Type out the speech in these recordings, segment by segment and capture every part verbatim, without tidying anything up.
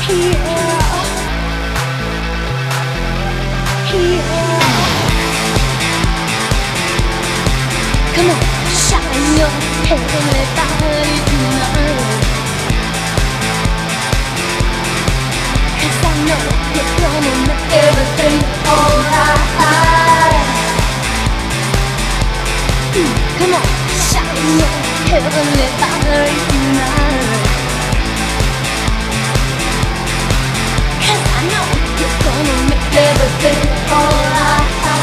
Come on, shine your heavenly body tonight. 'Cause I know you're gonna make everything alright. Mm, come on, shine your heavenly body tonight. 'Cause I know you're gonna make everything alright.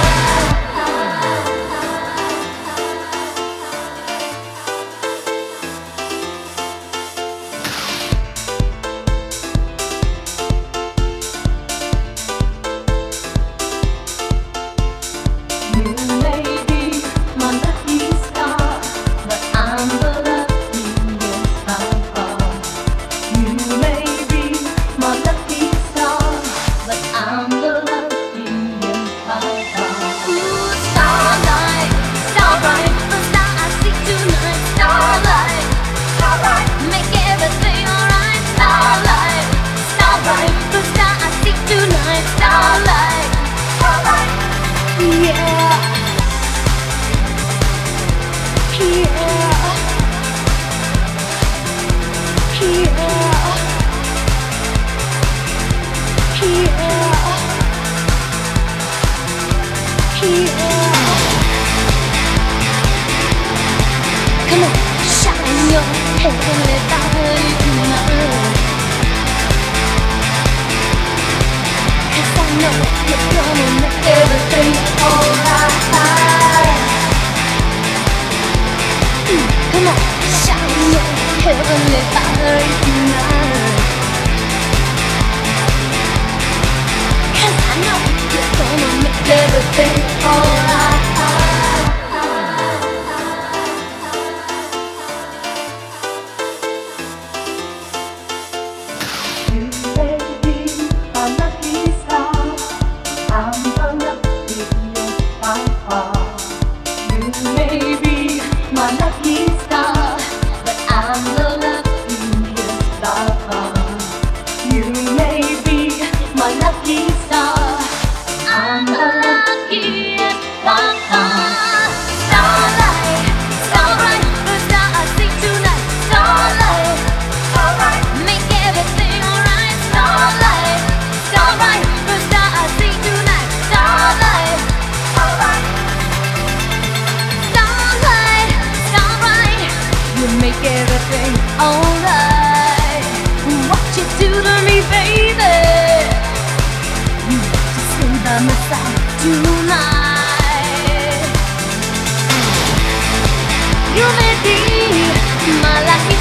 Come on, shine your heavenly body tonight. 'Cause I know you're gonna make everything alright. Mm, come on, shine your heavenly body tonight. 'Cause I know you're gonna make everything alright. Make everything alright. What you do to me, baby? Just stay by my side tonight. You may be my lucky